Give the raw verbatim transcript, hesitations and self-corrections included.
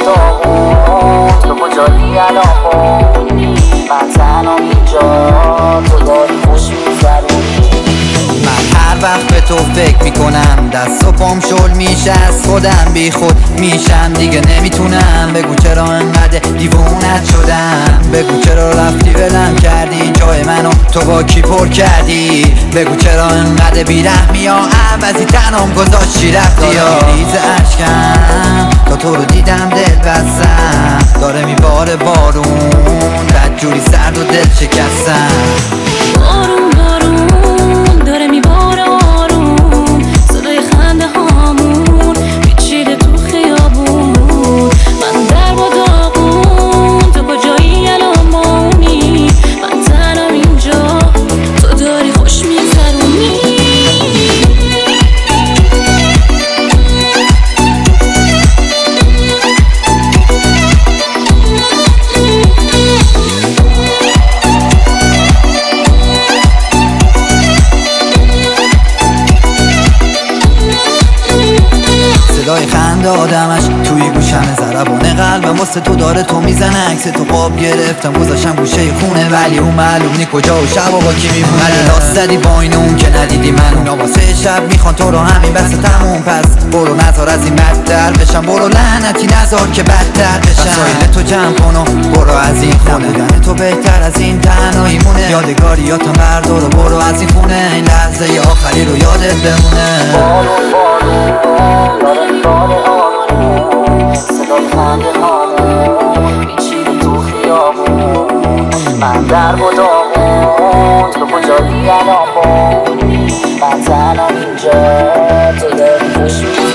داغون تو کجایی الان من تنها اینجا تو داری خوش میگذرونی من هر وقت به تو فکر میکنم دست و پام شل میشه از خودم بی خود میشم دیگه نمیتونم بگو چرا انقدر دیوونت شدم بگو چرا رفتی ولم کردی جای منو تو با کی پر کردی بگو چرا انقدر بیرحمی یا عوضی تنم گذاشتی رفتی یا ریز اشکم تا تو رو دیدم دل بستم داره میباره بارون بدجوری سرد و دل شکستم بارون بارون داره میباره آروم صدای خنده هامون پیچیده تو خیابون من در با داغون تو کجایی الان ماونی من تنم اینجا تو داری خوش میگذرونی صدای خنده آدمش توی گوشم ضربان قلبم واسه تو داره تو میزنه عکس تو قاب گرفتم گذاشتم گوشه خونه ولی اون معلوم نی کجا و شب و با کی میمونه من لاست زدی با این اون که ندیدی من اونا واسه شب میخوان تو رو همین بس تموم پس برو نذار از این بدتر بشم برو لعنتی نذار که بدتر بشم وسایل تو جمع کن و برو از این خونه بودن تو بهتر از این تنهایی مونه یادگاریاتم بردار و برو از این خونه این لحظه آخری رو یادت بمونه بارون بارون داره میباره آروم صدای خنده هامون پیچیده تو خیابون من در با داغون تو کجایی الان من تنها اینجا تو داری خوش